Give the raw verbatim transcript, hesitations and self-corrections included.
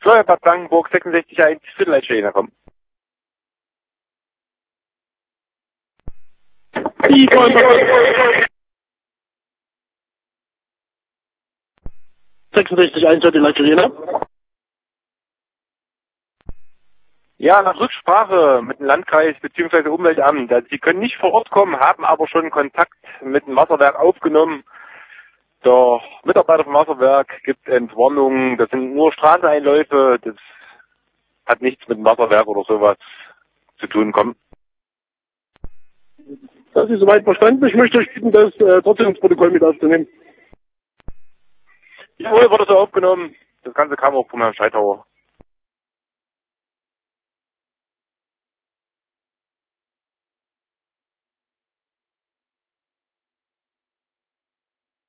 Steuerbad Blankenburg sechsundsechzig eins, Viertelleitstelle kommen. sechsundsechzig eins, Viertelleitstelle. Ja, nach Rücksprache mit dem Landkreis bzw. Umweltamt. Also Sie können nicht vor Ort kommen, haben aber schon Kontakt mit dem Wasserwerk aufgenommen. Der Mitarbeiter vom Wasserwerk gibt Entwarnungen. Das sind nur Straßeneinläufe. Das hat nichts mit dem Wasserwerk oder sowas zu tun. Kommen. Das ist soweit verstanden. Ich möchte euch bitten, das äh, trotzdem ins Protokoll mit aufzunehmen. Jawohl, wurde so aufgenommen. Das Ganze kam auch von Herrn Scheithauer.